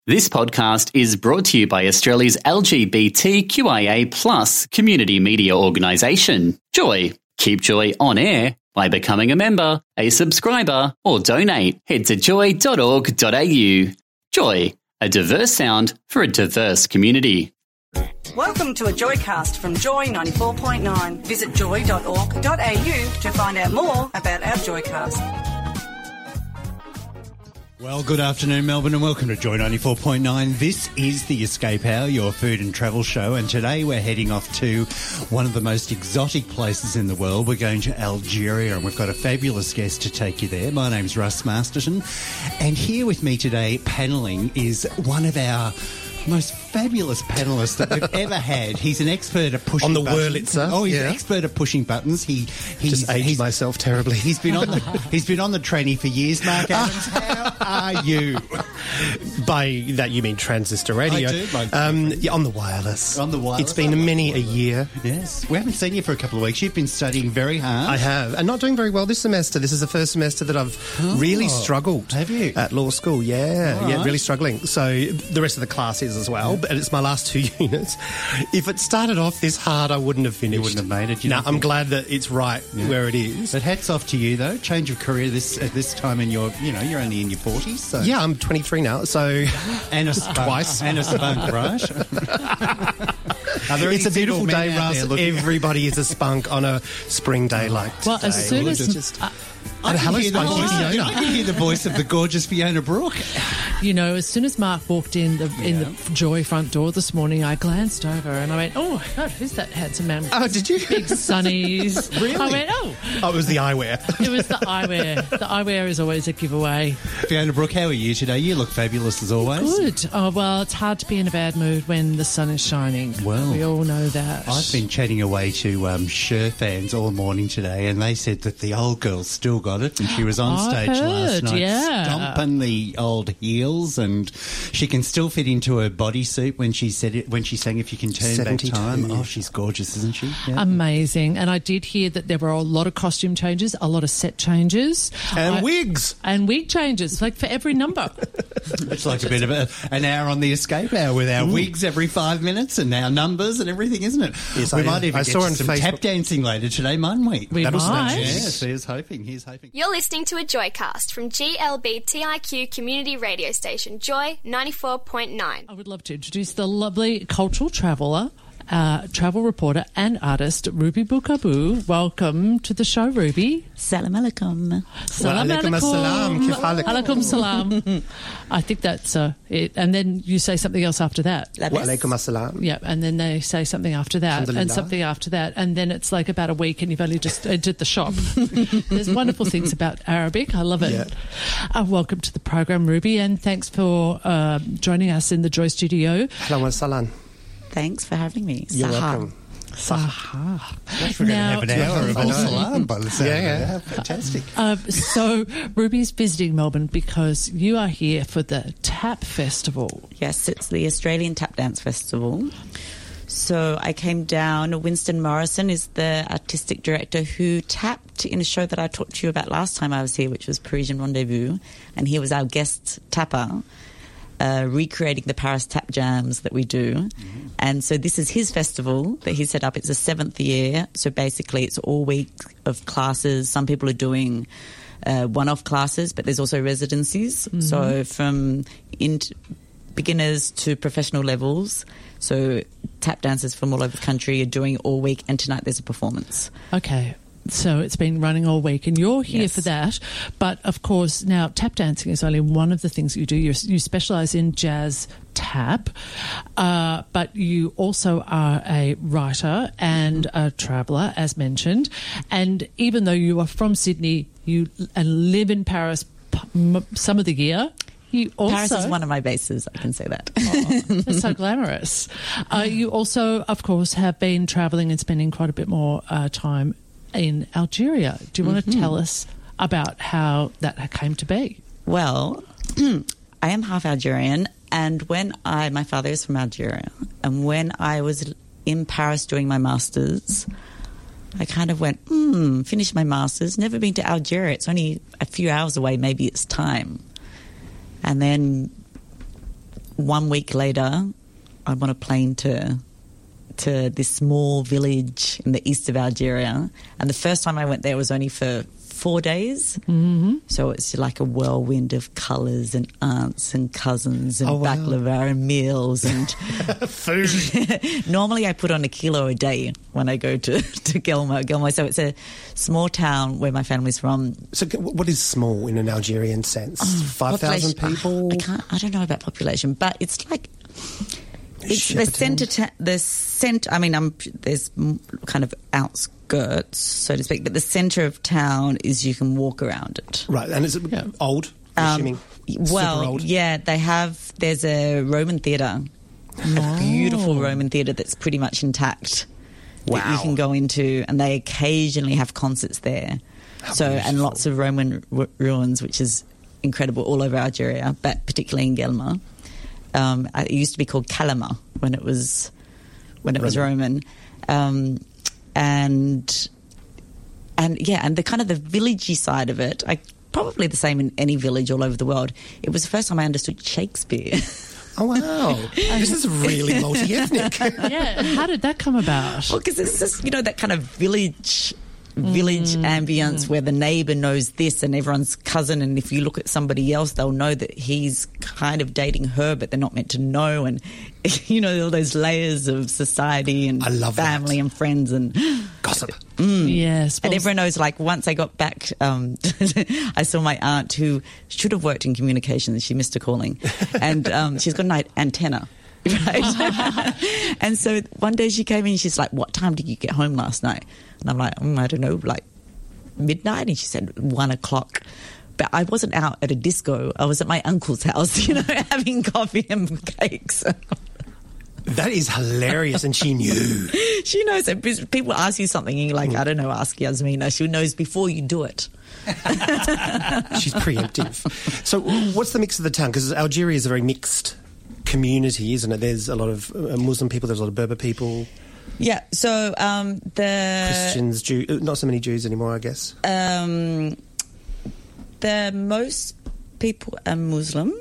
This podcast is brought to you by Australia's LGBTQIA+ community media organisation, Joy. Keep Joy on air by becoming a member, a subscriber, or donate. Head to joy.org.au. Joy, a diverse sound for a diverse community. Welcome to a Joycast from Joy 94.9. Visit joy.org.au to find out more about our Joycast. Well, good afternoon, Melbourne, and welcome to Joy 94.9. This is the Escape Hour, your food and travel show, and today we're heading off to one of the most exotic places in the world. We're going to Algeria, and we've got a fabulous guest to take you there. My name's Russ Masterton, and here with me today, panelling, is one of our most fabulous panellists that we've ever had. He's an expert at pushing buttons. On the Wurlitzer. Oh, he's an expert at pushing buttons. He's just aged myself terribly. He's been on the tranny for years. Mark Adams, how are you? By that you mean transistor radio? I do. Yeah, on the wireless. On the wireless. It's been many a year. Yes. We haven't seen you for a couple of weeks. You've been studying very hard. I have, and not doing very well this semester. This is the first semester that I've really struggled. Have you? At law school, yeah. All Yeah, right. really struggling. So the rest of the class is as well, and it's my last two units. If it started off this hard, I wouldn't have finished. You wouldn't have made it. No, I'm glad that it's right where it is. But hats off to you, though. Change of career at this time in your, you're only in your 40s. So. Yeah, I'm 23 now, so... And a spunk. Twice. And a spunk, right? It's a beautiful day, Russ. Everybody is a spunk on a spring day like today. Well, as soon as... I hello, can hear the voice of the gorgeous Fiona Brooke. You know, as soon as Mark walked in the Joy front door this morning, I glanced over and I went, "Oh my God, who's that handsome man?" Oh, did you? Big sunnies. Really? I went, "Oh, it was the eyewear." It was the eyewear. The eyewear is always a giveaway. Fiona Brooke, how are you today? You look fabulous as always. Good. Oh well, it's hard to be in a bad mood when the sun is shining. Well, we all know that. I've been chatting away to Cher fans all morning today, and they said that the old girl still got it, and she was on stage last night stomping the old heels, and she can still fit into her bodysuit when she sang "If You Can Turn Back 72. Time." Oh, she's gorgeous, isn't she? Yeah. Amazing. And I did hear that there were a lot of costume changes, a lot of set changes. And wigs. And wig changes, like for every number. It's like a bit of an hour on the Escape Hour with our wigs every 5 minutes and our numbers and everything, isn't it? Yes, we might even I get saw on some Facebook. tap dancing later today, mightn't we? We might. Yes, here's hoping. You're listening to a Joycast from GLBTIQ community radio station, Joy 94.9. I would love to introduce the lovely cultural traveller, travel reporter and artist, Ruby Bukabu. Welcome to the show, Ruby. Salam alaikum. Salam Alaikum assalam. Kif halik? Alaikum salam. I think that's it. And then you say something else after that. Wa alaikum assalam. Yeah, and then they say something after that, and Alhamdulillah. something after that, and then it's like about a week and you've only just entered the shop. There's wonderful things about Arabic. I love it. Yeah. Welcome to the program, Ruby, and thanks for joining us in the Joy Studio. Ahlan wa sahlan. Thanks for having me. You're Saha. welcome. Saha. We're going to have an hour of I salam by the sound of it. Yeah. Fantastic. So Ruby's visiting Melbourne because you are here for the TAP Festival. Yes, it's the Australian Tap Dance Festival. So I came down. Winston Morrison is the artistic director who tapped in a show that I talked to you about last time I was here, which was Parisian Rendezvous, and he was our guest tapper. Recreating the Paris tap jams that we do. Mm-hmm. And so this is his festival that he set up. It's the 7th year. So basically it's all week of classes. Some people are doing one-off classes, but there's also residencies. Mm-hmm. So from beginners to professional levels. So tap dancers from all over the country are doing it all week, and tonight there's a performance. Okay. So it's been running all week, and you're here Yes. for that. But, of course, now tap dancing is only one of the things that you do. You specialise in jazz tap, but you also are a writer and a traveller, as mentioned. And even though you are from Sydney, you live in Paris some of the year. You also, Paris is one of my bases, I can say that. Oh, that's so glamorous. You also, of course, have been travelling and spending quite a bit more time in Algeria. Do you want to tell us about how that came to be? Well, I am half Algerian, and my father is from Algeria, and when I was in Paris doing my master's, I kind of went, finished my master's, never been to Algeria. It's only a few hours away, maybe it's time. And then 1 week later, I'm on a plane to this small village in the east of Algeria. And the first time I went there was only for 4 days. Mm-hmm. So it's like a whirlwind of colours and aunts and cousins and baklava and meals and food. Normally I put on 1 kilo a day when I go to Guelmo. So it's a small town where my family's from. So what is small in an Algerian sense? 5,000 people? I don't know about population, but it's like... It's the centre. I mean, there's kind of outskirts, so to speak, but the centre of town is you can walk around it. Right, and is it old? Assuming well, old? Yeah, there's a Roman theatre, a beautiful Roman theatre that's pretty much intact. Wow. That you can go into, and they occasionally have concerts there. And lots of Roman ruins, which is incredible all over Algeria, but particularly in Guelma. It used to be called Kalama when it was Roman, and the kind of the villagey side of it, probably the same in any village all over the world. It was the first time I understood Shakespeare. Oh wow! This is really multi-ethnic. Yeah, how did that come about? Well, because it's just that kind of village ambience where the neighbour knows this and everyone's cousin, and if you look at somebody else they'll know that he's kind of dating her but they're not meant to know, and all those layers of society and I love family and friends and gossip. Yes. And everyone knows, like, once I got back, I saw my aunt who should have worked in communications. She missed a calling. And she's got an antenna. Right. And so one day she came in and she's like, "What time did you get home last night?" And I'm like, I don't know, like midnight. And she said 1 o'clock. But I wasn't out at a disco. I was at my uncle's house, having coffee and cakes. That is hilarious, and she knew. She knows that people ask you something and you're like, I don't know, ask Yasmina. She knows before you do it. She's preemptive. So what's the mix of the town? Because Algeria is a very mixed community, isn't it? There's a lot of Muslim people, there's a lot of Berber people. Yeah, so the... Christians, not so many Jews anymore, I guess. The most people are Muslim.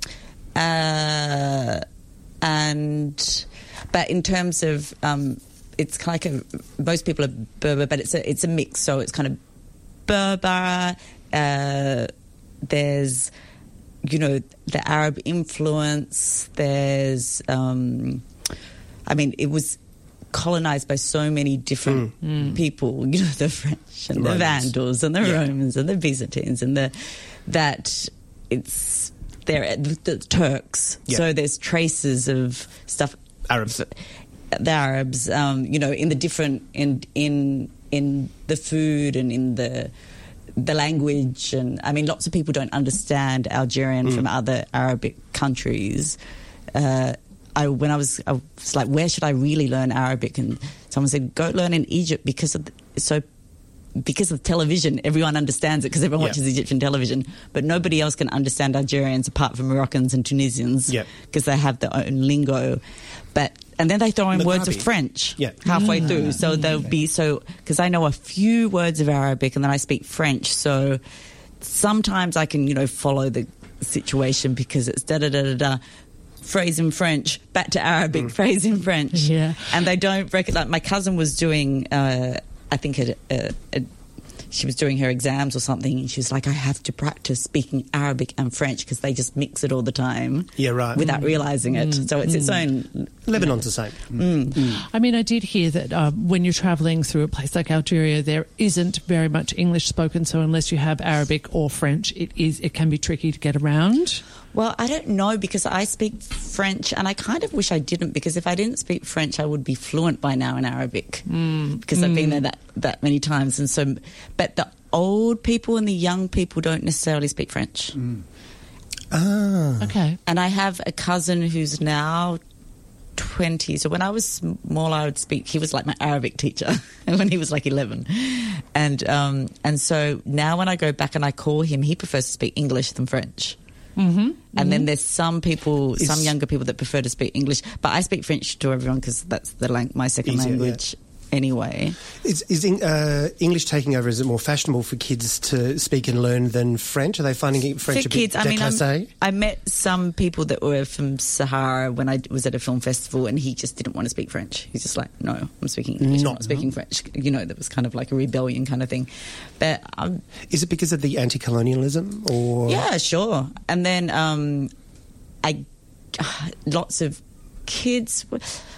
But in terms of, it's like most people are Berber, but it's a mix. So it's kind of Berber. There's, the Arab influence. There's, it was colonized by so many different people. The French and the Vandals and the Romans and the Byzantines and the Turks. Yeah. So there's traces of stuff. The Arabs, in the different in the food and in the language, and lots of people don't understand Algerian from other Arabic countries. I was like, where should I really learn Arabic? And someone said, go learn in Egypt because of television. Everyone understands it because everyone watches Egyptian television, but nobody else can understand Algerians apart from Moroccans and Tunisians because they have their own lingo. And then they throw in words of French halfway through. So they'll be because I know a few words of Arabic and then I speak French. So sometimes I can, follow the situation because it's da-da-da-da-da. Phrase in French, back to Arabic, phrase in French. Yeah. And they don't recognize. My cousin was doing, I think she was doing her exams or something, and she was like, I have to practice speaking Arabic and French because they just mix it all the time. Yeah, right. Without realising it. So it's its own... Lebanon's the same. I did hear that when you're travelling through a place like Algeria, there isn't very much English spoken, so unless you have Arabic or French, it can be tricky to get around. Well, I don't know because I speak French and I kind of wish I didn't, because if I didn't speak French, I would be fluent by now in Arabic because I've been there that many times. And so, but the old people and the young people don't necessarily speak French. Okay. And I have a cousin who's now 20. So when I was small, I would speak. He was like my Arabic teacher when he was like 11. And so now when I go back and I call him, he prefers to speak English than French. And then there's some younger people that prefer to speak English, but I speak French to everyone because that's my second language. anyway. Is English taking over? Is it more fashionable for kids to speak and learn than French? Are they finding French for a bit kids, déclassé? I met some people that were from Sahara when I was at a film festival, and he just didn't want to speak French. He's just like, no, I'm speaking English, I'm not speaking French. You know, that was kind of like a rebellion kind of thing. But is it because of the anti-colonialism, or yeah, sure. And then lots of kids.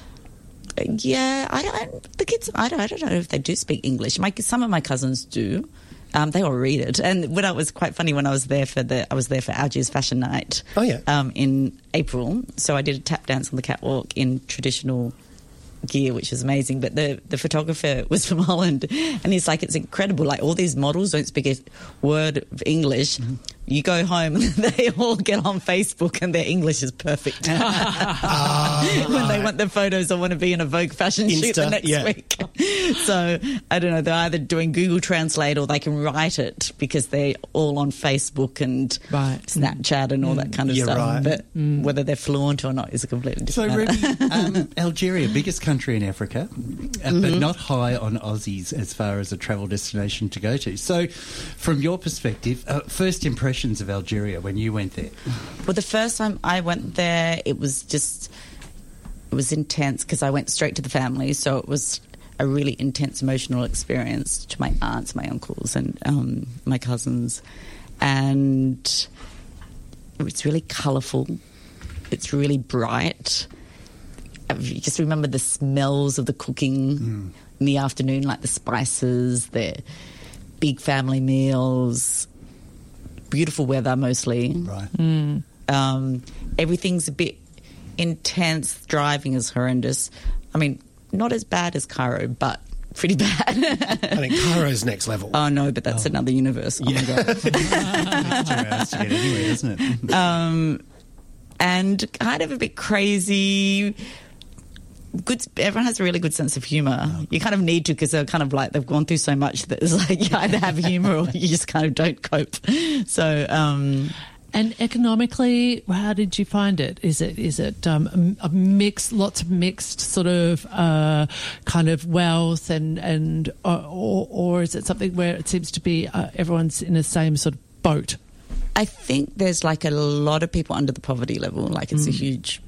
Yeah, the kids. I don't know if they do speak English. Some of my cousins do. They all read it. And when it was quite funny when I was there for Algiers Fashion Night. Oh yeah. In April, so I did a tap dance on the catwalk in traditional gear, which is amazing. But the photographer was from Holland, and he's like, it's incredible. Like, all these models don't speak a word of English. Mm-hmm. You go home and they all get on Facebook and their English is perfect. When they want their photos or want to be in a Vogue fashion shoot the next week. So, I don't know, they're either doing Google Translate or they can write it because they're all on Facebook and Snapchat and all that kind of stuff. Right. But whether they're fluent or not is a completely different matter. Ruby, Algeria, biggest country in Africa, but not high on Aussies as far as a travel destination to go to. So, from your perspective, first impressions of Algeria when you went there? Well, the first time I went there, it was intense because I went straight to the family, so it was a really intense emotional experience to my aunts, my uncles, and my cousins. And it's really colourful. It's really bright. I just remember the smells of the cooking in the afternoon, like the spices, the big family meals, beautiful weather mostly. Right. Everything's a bit intense. Driving is horrendous. I mean, not as bad as Cairo, but pretty bad. I think Cairo's next level. Oh, no, but that's another universe. Oh, my God. It's 2 hours to get anywhere, isn't it? And kind of a bit crazy. Everyone has a really good sense of humour. You kind of need to, because they're kind of like, they've gone through so much that it's like you either have humour or you just kind of don't cope. So, and economically, how did you find it? Is it a mix, lots of mixed sort of kind of wealth, and or is it something where it seems to be everyone's in the same sort of boat? I think there's like a lot of people under the poverty level. Like, it's a huge.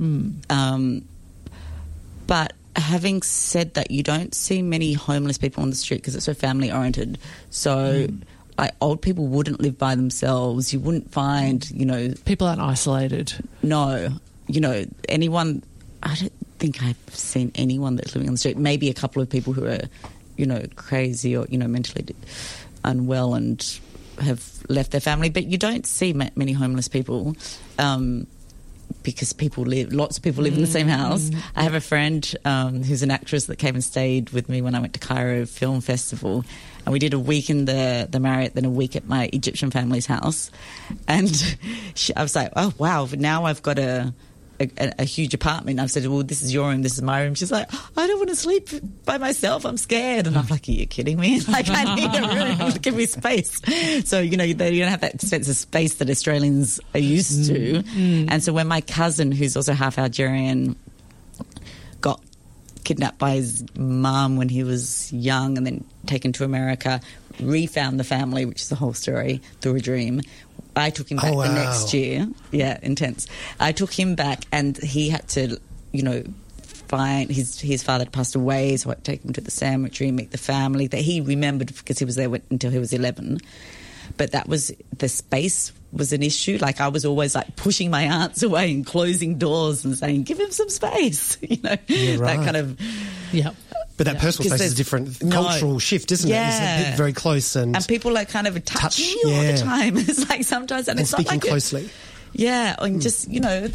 But having said that, you don't see many homeless people on the street because it's so family oriented. So, like, old people wouldn't live by themselves. You wouldn't find, people aren't isolated. No, anyone. I don't think I've seen anyone that's living on the street. Maybe a couple of people who are, crazy or mentally unwell and have left their family. But you don't see many homeless people. Because lots of people live in the same house. I have a friend who's an actress that came and stayed with me when I went to Cairo Film Festival, and we did a week in the Marriott, then a week at my Egyptian family's house. And I was like, oh wow, now I've got a huge apartment. I've said, well, this is your room, this is my room. She's like, I don't want to sleep by myself, I'm scared. And I'm like, are you kidding me? Like, I need a room, give me space. So, they don't have that sense of space that Australians are used to. And so when my cousin, who's also half Algerian, got kidnapped by his mum when he was young and then taken to America, refound the family, which is the whole story, through a dream. I took him back the next year. Yeah, intense. I took him back, and he had to, find his father had passed away, so I had to take him to the cemetery, meet the family that he remembered because he was there until he was 11. But the space was an issue. Like, I was always like pushing my aunts away and closing doors and saying, give him some space, that kind of. Yeah. But that personal space is a different cultural shift, isn't it? It's very close and people like kind of touch you all the time. It's like sometimes, and it's speaking not like closely. And just you're like,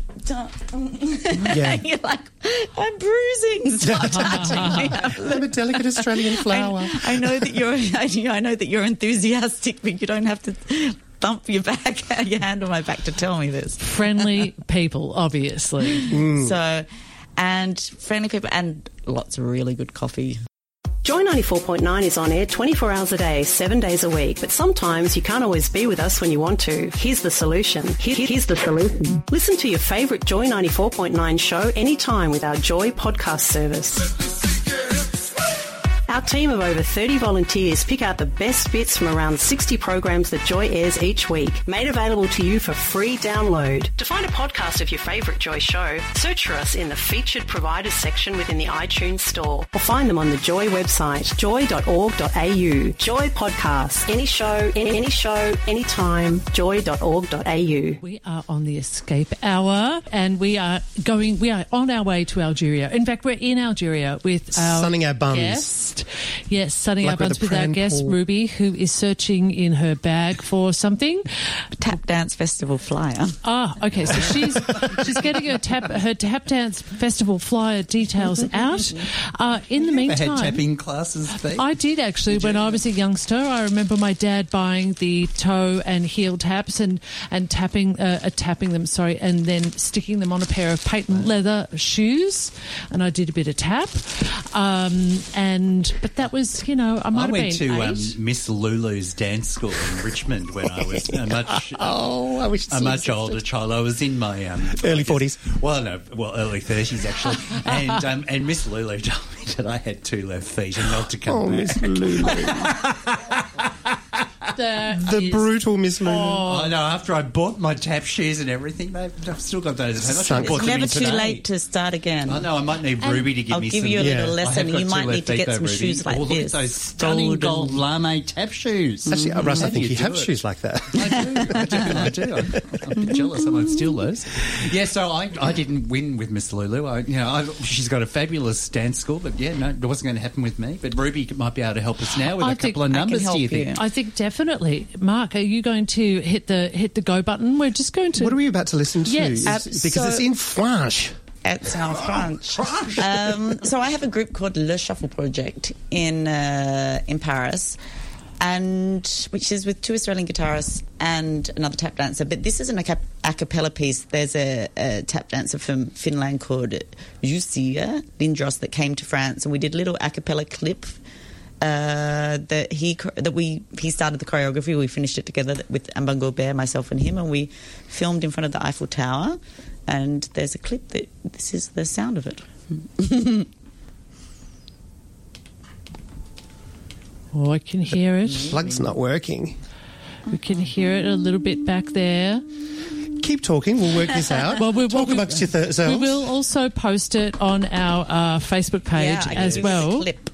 I'm bruising. Stop touching me. I'm a delicate Australian flower. I know that you're enthusiastic, but you don't have to thump your hand on my back to tell me this. Friendly people, obviously. So. And friendly people and lots of really good coffee. Joy 94.9 is on air 24 hours a day, 7 days a week. But sometimes you can't always be with us when you want to. Here's the solution. Here's the solution. Listen to your favourite Joy 94.9 show anytime with our Joy podcast service. Our team of over 30 volunteers pick out the best bits from around 60 programs that Joy airs each week, made available to you for free download. To find a podcast of your favourite Joy show, search for us in the Featured Providers section within the iTunes store, or find them on the Joy website, joy.org.au. Joy Podcasts. Any show, anytime, joy.org.au. We are on the Escape Hour, and we are on our way to Algeria. In fact, we're in Algeria with our sunning our buns. Guest. Yes, sunning our Like with buns the with our pram guest, pool. Ruby, who is searching in her bag for something. Tap Dance Festival flyer. Ah, okay. So she's getting her tap dance festival flyer details out. In the I meantime, had tapping classes, Pete. I did actually when I was a youngster. I remember my dad buying the toe and heel taps and tapping them. Sorry, and then sticking them on a pair of patent leather shoes, and I did a bit of tap. But that was, I might I have went been to 8. Miss Lulu's dance school in Richmond when I was a much older child. I was in my Early 40s. Early 30s actually. And Miss Lulu told me that I had 2 left feet and not to come back. Miss Lulu. The brutal Miss Lulu. I know. After I bought my tap shoes and everything, I've still got those at home. I should have bought It's them never in too today. late to start again. I know. I might need Ruby to give I'll me give some. you a little I lesson. have got You 2 might left need to feet get though, some Ruby. shoes like look this. at those stunning gold lame tap shoes. Actually, Russ, I How do think you do have it? shoes like that. I do. I'm a bit jealous. I might steal those. Yeah, so I didn't win with Miss Lulu. She's got a fabulous dance school, but it wasn't going to happen with me. But Ruby might be able to help us now with a couple of numbers. help Do you you. think? I think definitely. Mark, are you going to hit the go button? We're just going to. What are we about to listen to? Yes. Because it's in French. It's in French. So I have a group called Le Shuffle Project in Paris, and which is with 2 Australian guitarists and another tap dancer. But this is an a cappella piece. There's a tap dancer from Finland called Jussi Lindros that came to France, and we did a little a cappella clip. He started the choreography. We finished it together with Amban Gobert, myself and him, and we filmed in front of the Eiffel Tower. And there's a clip that this is the sound of it. Oh, I can hear it. Plug's not working. We can hear it a little bit back there. Keep talking. We'll work this out. Talk amongst yourselves. We will also post it on our Facebook page as well. Clip.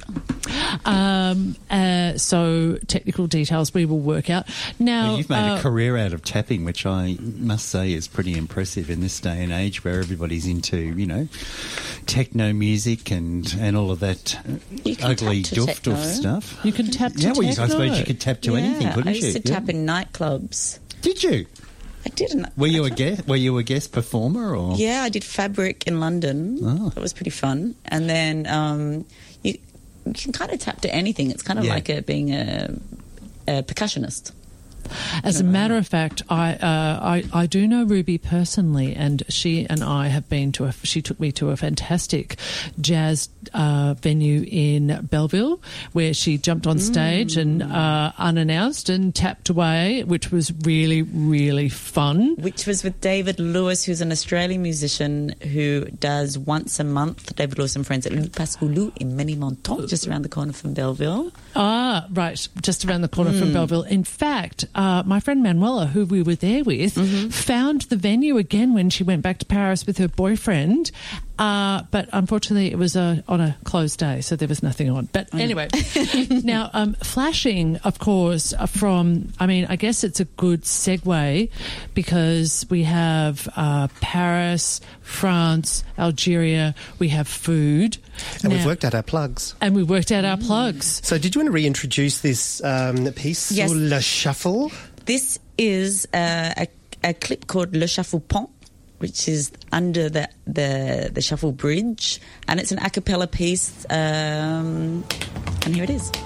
So technical details we will work out. Now, You've made a career out of tapping, which I must say is pretty impressive in this day and age where everybody's into, techno music and all of that ugly doof stuff. you can tap to Yeah, well, I techno. suppose you could tap to anything, couldn't I you? used to tap in nightclubs. Did you? I didn't. Were you a guest performer or? Yeah, I did Fabric in London. Oh. That was pretty fun. And then you can kind of tap to anything. It's kind of like being a percussionist. As a matter of fact, I do know Ruby personally, and she and I have been to she took me to a fantastic jazz venue in Belleville where she jumped on stage and unannounced and tapped away, which was really, really fun. Which was with David Lewis, who's an Australian musician who does once a month, David Lewis and Friends at Le Pascoulou in Ménilmontant, just around the corner from Belleville. Ah, right, just around the corner from Belleville. In fact, my friend Manuela, who we were there with, found the venue again when she went back to Paris with her boyfriend. But unfortunately, it was on a closed day, so there was nothing on. But anyway, now, flashing, of course, I guess it's a good segue because we have Paris, France, Algeria, we have food. And we've worked out our plugs. And we worked out our plugs. So did you want to reintroduce this piece, Yes. Le Shuffle? This is a clip called Le Shuffle Pont, which is under the Shuffle Bridge, and it's an a cappella piece, and here it is.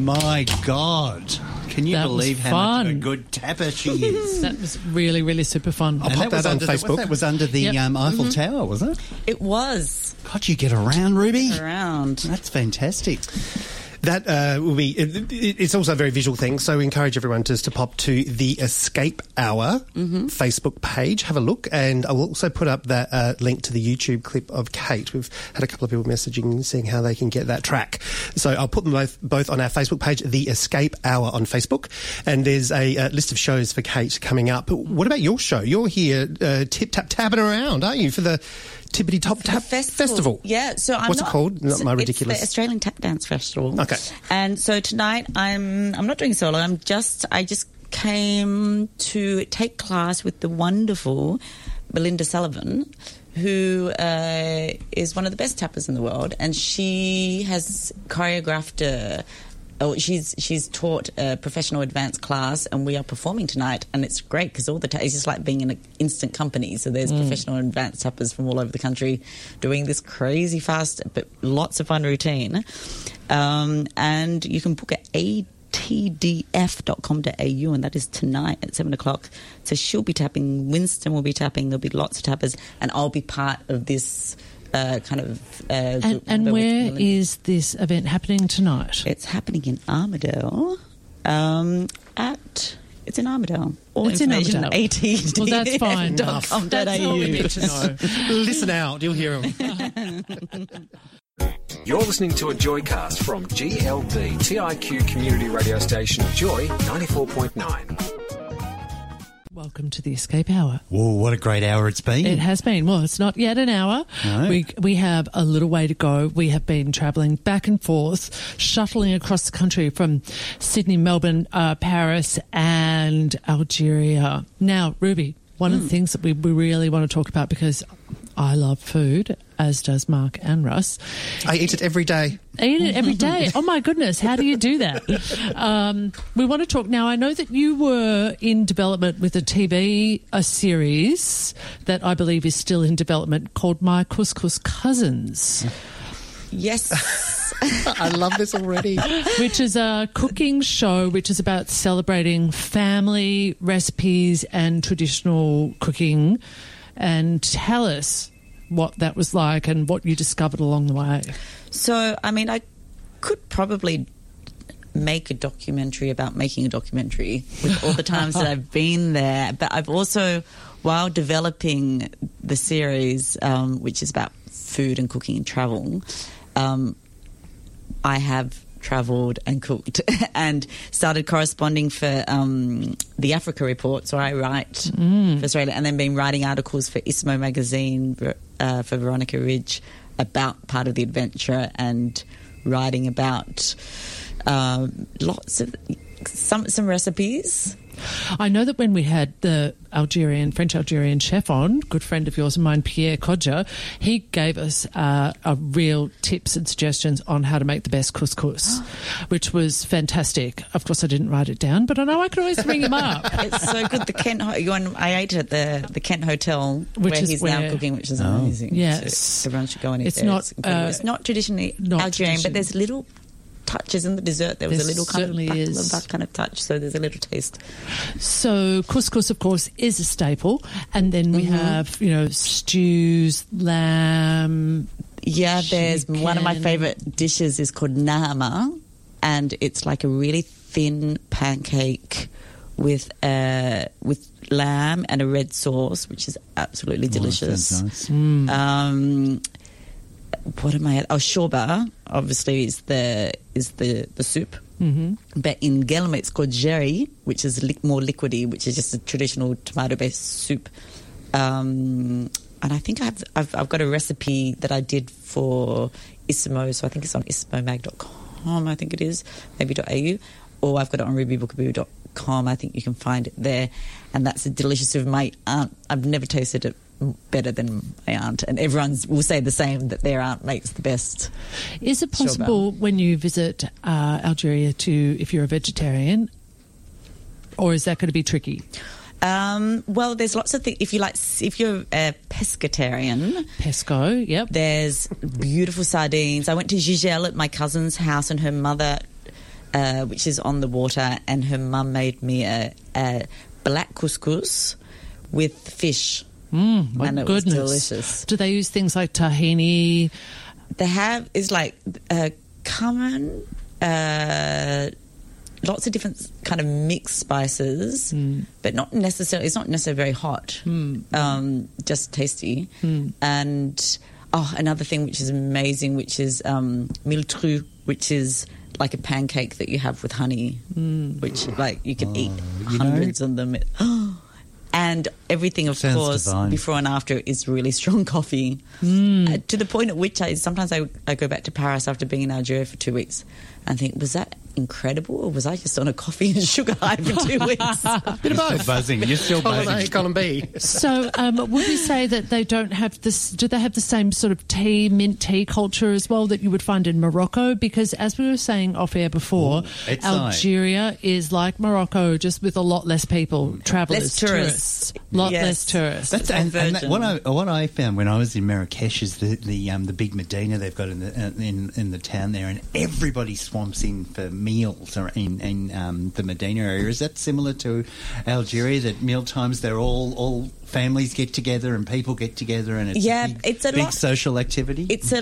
My God. Can you That was believe how much of a fun. good tapper she is? That was really, really super fun. I'll pop that on Facebook. That was under the Yep. Eiffel Tower, was it? It was God, you get around, Ruby. around. That's fantastic. That will be. It's also a very visual thing, so we encourage everyone just to pop to the Escape Hour Facebook page, have a look, and I will also put up that link to the YouTube clip of Kate. We've had a couple of people messaging, seeing how they can get that track. So I'll put them both on our Facebook page, the Escape Hour on Facebook, and there's a list of shows for Kate coming up. What about your show? You're here tip-tap-tapping around, aren't you, for the Tippity Top Tap Festival? Yeah, so What's it called? Not my ridiculous. It's the Australian Tap Dance Festival. Okay. And so tonight I'm not doing solo. I just came to take class with the wonderful Belinda Sullivan, who is one of the best tappers in the world, and she has choreographed she's taught a professional advanced class, and we are performing tonight, and it's great because it's just like being in an instant company. So there's professional advanced tappers from all over the country doing this crazy fast but lots of fun routine. And you can book at atdf.com.au, and that is tonight at 7 o'clock. So she'll be tapping, Winston will be tapping, there'll be lots of tappers, and I'll be part of this group. And where is this event happening tonight? It's happening in Armidale. It's in Armidale. All It's in information Armidale. at Well, that's fine. That's all we need to know. Listen out, you'll hear them. You're listening to a Joycast from GLB TIQ community radio station Joy 94.9. Welcome to the Escape Hour. Whoa, what a great hour it's been. It has been. Well, it's not yet an hour. No. We have a little way to go. We have been travelling back and forth, shuttling across the country from Sydney, Melbourne, Paris and Algeria. Now, Ruby, one of the things that we really want to talk about, because I love food, as does Mark and Russ. I eat it every day. I eat it every day. Oh, my goodness. How do you do that? We want to talk now. I know that you were in development with a series that I believe is still in development called My Couscous Cousins. Yes. I love this already. Which is a cooking show which is about celebrating family recipes and traditional cooking. And tell us what that was like and what you discovered along the way. So, I mean, I could probably make a documentary about making a documentary with all the times that I've been there. But I've also, while developing the series, which is about food and cooking and travel, I have travelled and cooked and started corresponding for the Africa Report. So I write for Australia, and then been writing articles for Ismo magazine for Veronica Ridge about part of the adventure, and writing about lots of some recipes. I know that when we had the French-Algerian chef on, good friend of yours and mine, Pierre Kodja, he gave us a real tips and suggestions on how to make the best couscous, which was fantastic. Of course, I didn't write it down, but I know I could always ring him up. It's so good. I ate at the Kent Hotel, where he's now cooking, which is amazing. Yes. So everyone should go and eat It's there. not, It's not traditionally Algerian, but there's little touches in the dessert. There was a little kind of baklava kind of touch, so there's a little taste. So couscous, of course, is a staple, and then we have stews, lamb. Yeah, there's one of my favourite dishes is called nahama, and it's like a really thin pancake with lamb and a red sauce, which is absolutely delicious. That's nice. What am I at? Oh, shorba, obviously, is the soup. Mm-hmm. But in Gelma, it's called jerry, which is more liquidy, which is just a traditional tomato-based soup. And I think I've got a recipe that I did for Ismo, so I think it's on ismomag.com, I think it is, maybe .au, or I've got it on rubybookaboo.com. I think you can find it there. And that's a delicious soup. My aunt, I've never tasted it better than my aunt, and everyone will say the same, that their aunt makes the best. Is it possible when you visit Algeria if you're a vegetarian, or is that going to be tricky? Well, there's lots of things. If you're a pescatarian, pesco, yep. There's beautiful sardines. I went to Gigel at my cousin's house, and her mother which is on the water, and her mum made me a black couscous with fish. My and it goodness. was delicious. Do they use things like tahini? They have is like cumin, lots of different kind of mixed spices, but not necessarily. It's not necessarily very hot. Just tasty. And another thing which is amazing, which is miltrou, which is like a pancake that you have with honey, which like you can eat hundreds of them. And everything, of Sounds course, divine. before and after is really strong coffee. To the point at which sometimes I go back to Paris after being in Algeria for 2 weeks and think, was that incredible, or was I just on a coffee and sugar high for 2 weeks? Bit of both. Buzzing. You're still Column A, buzzing. column B. So would we say that they don't have this, do they have the same sort of mint tea culture as well that you would find in Morocco? Because as we were saying off air before, it's Algeria is like Morocco, just with a lot less people, travellers, Less tourists. lot Yes. less tourists. That's, and that, what I found when I was in Marrakesh is the big Medina they've got in the town there, and everybody swamps in for meals or in the Medina area. Is that similar to Algeria? That meal times they're all families get together and people get together, and it's a big social activity.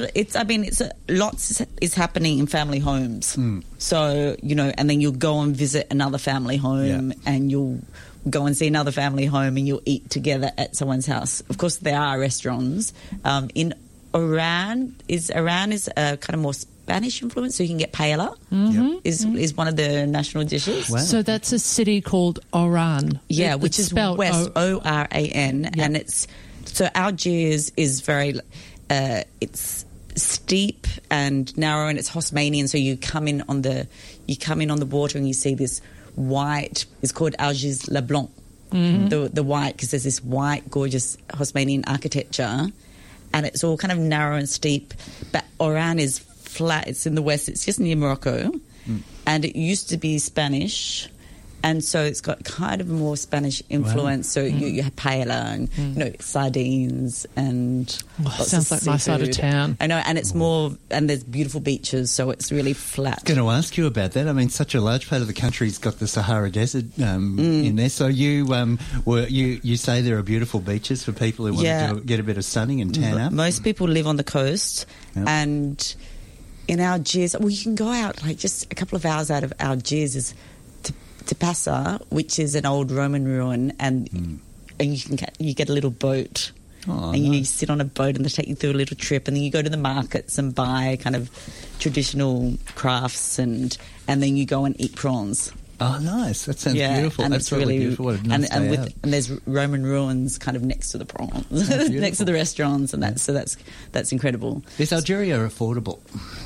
Lots is happening in family homes. So and then you'll go and visit another family home, and you'll go and see another family home, and you'll eat together at someone's house. Of course, there are restaurants. In Oran is a kind of more Spanish influence, so you can get paella. Is one of the national dishes. Wow. So that's a city called Oran. Which is spelled West Oran, and it's so Algiers is very it's steep and narrow, and it's Haussmannian. So you come in on the water, and you see this white. It's called Algiers Le Blanc, the white, because there's this white, gorgeous Haussmannian architecture, and it's all kind of narrow and steep. But Oran is flat. It's in the west. It's just near Morocco, and it used to be Spanish, and so it's got kind of more Spanish influence. So you have paella and sardines and sounds like my side of town. I know, and it's more, and there's beautiful beaches, so it's really flat. Going to ask you about that. I mean, such a large part of the country's got the Sahara Desert in there. So you say there are beautiful beaches for people who want to get a bit of sunning and tan up. Most people live on the coast, and in Algiers, you can go out like just a couple of hours out of Algiers is Tipasa, which is an old Roman ruin, and you get a little boat. You sit on a boat, and they take you through a little trip, and then you go to the markets and buy kind of traditional crafts, and then you go and eat prawns. Oh, nice! That sounds beautiful. And that's it's really beautiful. What a nice day out. and there's Roman ruins kind of next to the prawns, next to the restaurants, and that's incredible. Is Algeria affordable?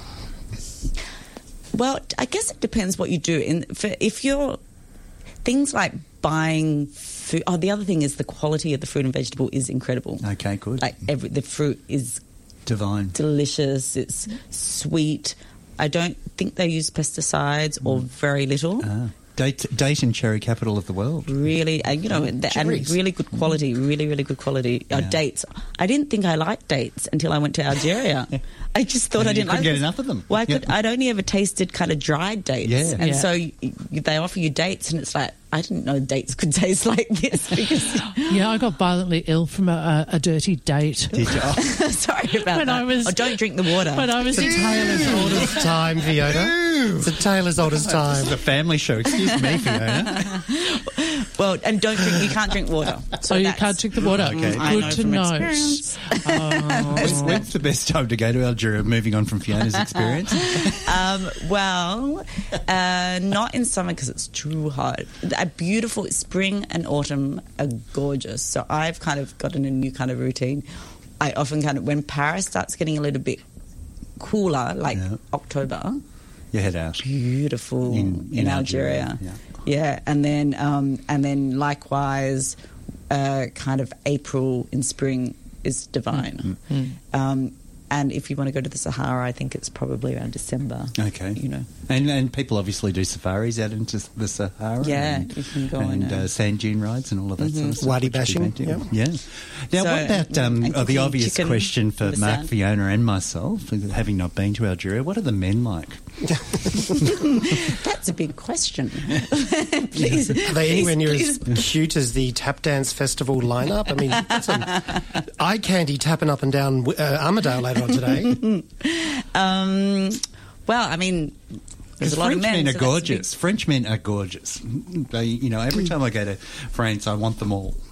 Well, I guess it depends what you do. If you're things like buying food. Oh, the other thing is the quality of the fruit and vegetable is incredible. Okay, good. Like the fruit is divine, delicious. It's sweet. I don't think they use pesticides or very little. Date and cherry capital of the world. Really, and really good quality. Really, really good quality. Dates. I didn't think I liked dates until I went to Algeria. I just thought I didn't like get enough of them. Well, I'd only ever tasted kind of dried dates, so they offer you dates, and it's like I didn't know dates could taste like this. Because I got violently ill from a dirty date. Did you? Sorry about that. Don't drink the water. When I was in Taylor's oldest time, Fiona. It's a Taylor's oldest time. It's a family show. Excuse me, Fiona. Well, and you can't drink water. So you can't drink the water. Okay. Good to know. When's the best time to go to Algeria? Moving on from Fiona's experience. Not in summer because it's too hot. A beautiful spring and autumn are gorgeous. So I've kind of gotten a new kind of routine. I often when Paris starts getting a little bit cooler, like October, you head out. Beautiful in Algeria. Yeah, and then kind of April in spring is divine. And if you want to go to the Sahara, I think it's probably around December. Okay. You know. And people obviously do safaris out into the Sahara. Yeah, you can go and sand dune rides and all of that sort of stuff. Wadi bashing. Yeah. Now, So, what about the cooking obvious chicken question for in the Mark, sand. Fiona and myself, having not been to Algeria, what are the men like? That's a big question. Please. Are they anywhere near please. as cute as the Tap Dance Festival lineup? I mean, that's some eye candy tapping up and down Armadale later on today. Well, I mean, there's Because a lot of French men. men are so that's a big- gorgeous. French men are gorgeous. They, every time I go to France, I want them all.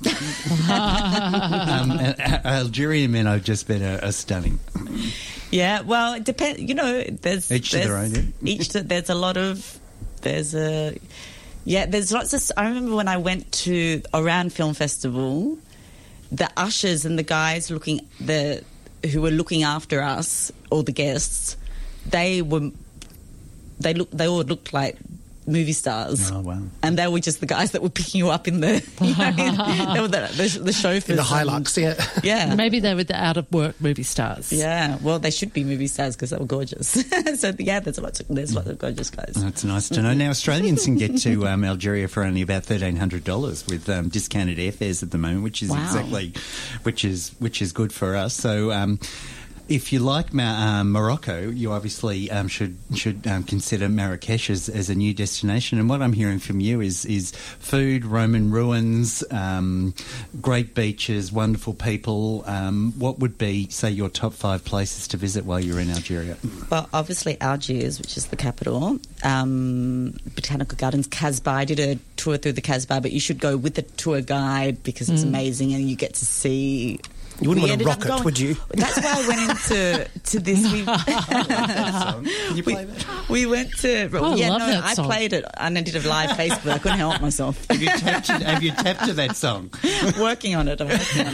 And Algerian men I've just been are stunning. Yeah, well, it depends. There's Each to their own, yeah. There's a lot of there's lots of. I remember when I went to Oran Film Festival, the ushers and the guys who were looking after us, all the guests, they all looked like movie stars. Oh, wow. And they were just the guys that were picking you up in the, they were the chauffeurs. In the Hilux, yeah. Yeah. Maybe they were the out-of-work movie stars. Yeah, well, they should be movie stars because they were gorgeous. So, yeah, there's lots of gorgeous guys. That's nice to know. Now, Australians can get to Algeria for only about $1,300 with discounted airfares at the moment, which is which is good for us. So, if you like Morocco, you obviously should consider Marrakesh as a new destination. And what I'm hearing from you is food, Roman ruins, great beaches, wonderful people. What would be, say, your top 5 places to visit while you're in Algeria? Well, obviously Algiers, which is the capital, Botanical Gardens, Casbah. I did a tour through the Casbah, but you should go with the tour guide because it's amazing and you get to see... You wouldn't We want to ended rock up it, would you? That's why I went into this. Can you play that? We went to. I love that I song. played it and I did a live Facebook. I couldn't help myself. Have you tapped to that song? I'm working on it.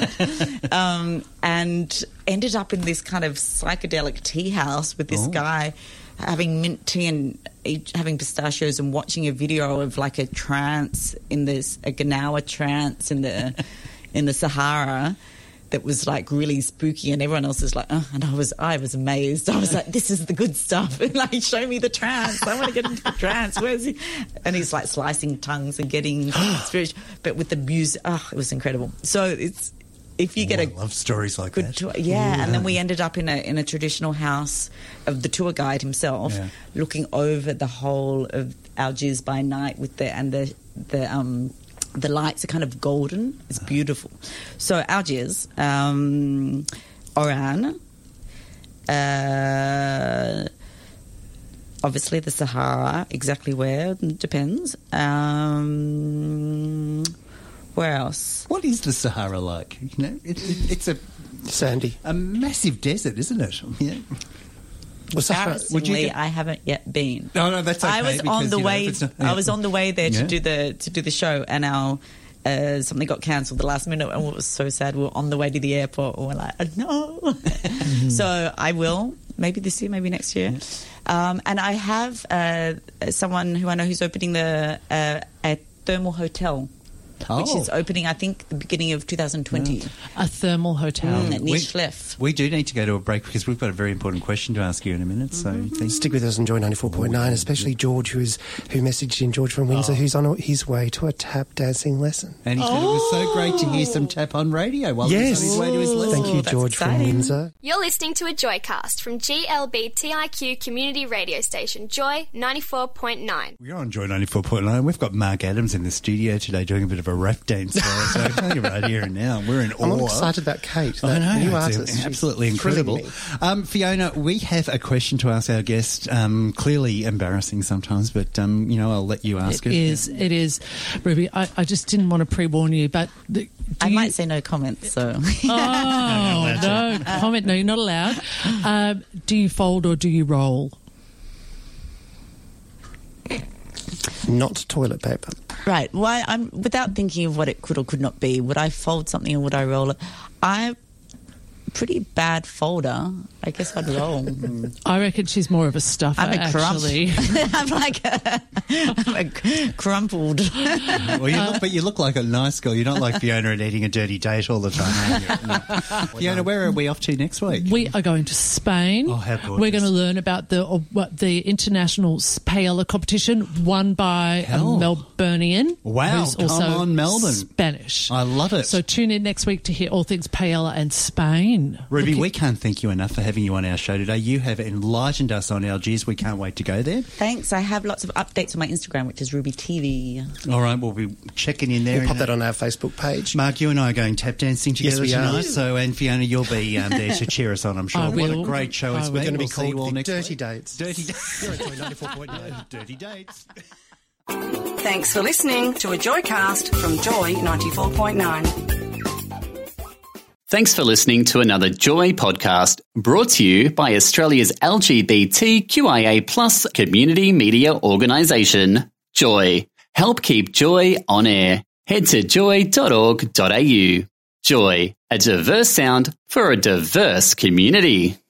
And ended up in this kind of psychedelic tea house with this guy having mint tea and having pistachios and watching a video of like a trance a Gnawa trance in the Sahara. That was like really spooky, and everyone else is like, and I was amazed. I was like, this is the good stuff. And like, show me the trance. I want to get into the trance. Where's he? And he's like slicing tongues and getting spiritual, but with the music. Oh, it was incredible. So it's if you get I love stories like good that. tour, and then we ended up in a traditional house of the tour guide himself, looking over the whole of Algiers by night with the lights are kind of golden. It's beautiful. So Algiers, Oran, obviously the Sahara, exactly where, depends. Where else? What is the Sahara like? It's a Sandy. massive desert, isn't it? Yeah. Embarrassingly, I haven't yet been. No, that's okay. I was on the way. I was on the way there to do the show, and our something got cancelled the last minute, and it was so sad. We were on the way to the airport, and we're like, no. So I will, maybe this year, maybe next year. And I have someone who I know who's opening a thermal hotel. Which is opening, I think, the beginning of 2020. A thermal hotel. Near Schleff. We do need to go to a break because we've got a very important question to ask you in a minute. So Stick with us and Joy 94.9, especially George, who messaged in, George from Windsor, who's on his way to a tap dancing lesson. And he said it was so great to hear some tap on radio while he was on his way to his lesson. Thank you, that's George from exciting. Windsor. You're listening to a Joycast from GLBTIQ community radio station Joy 94.9. We're on Joy 94.9. We've got Mark Adams in the studio today doing a bit of a rap dance for us. So I'll tell you right here and now. We're in awe. I'm all excited about Kate, I that know, new it's artist. She's absolutely thrilling incredible. me. Fiona, we have a question to ask our guest. Clearly embarrassing sometimes, but I'll let you ask it. It is, Ruby. I just didn't want to pre-warn you, but I might say no comment, so... Oh, no comment. No, you're not allowed. Do you fold or do you roll? Not toilet paper. Right. Well, I'm without thinking of what it could or could not be. Would I fold something or would I roll it? I pretty bad folder. I guess I'd roll. I reckon she's more of a stuffer, I'm a crump. actually. I'm like crumpled. Well, you look like a nice girl. You're not like Fiona and eating a dirty date all the time, are you? No. Fiona, where are we off to next week? We are going to Spain. Oh, how gorgeous. We're going to learn about the international paella competition won by a Melburnian. Wow, who's come also on, Melbourne. Spanish. I love it. So tune in next week to hear all things paella and Spain. Ruby, we can't thank you enough for having you on our show today. You have enlightened us on Algiers. We can't wait to go there. Thanks. I have lots of updates on my Instagram, which is Ruby TV. All right, we'll be checking in there. We'll pop that on our Facebook page. Mark, you and I are going tap dancing together Yes, we tonight. are. So, and Fiona, you'll be there to cheer us on, I'm sure. I What a will. great show it's I been. will. Going to be We'll see you all called the next Dirty week. Dates. Dirty Dates. Here at Joy 94.9. Dirty Dates. Thanks for listening to a Joycast from Joy 94.9. Thanks for listening to another Joy podcast brought to you by Australia's LGBTQIA+ community media organisation, Joy. Help keep Joy on air. Head to joy.org.au. Joy, a diverse sound for a diverse community.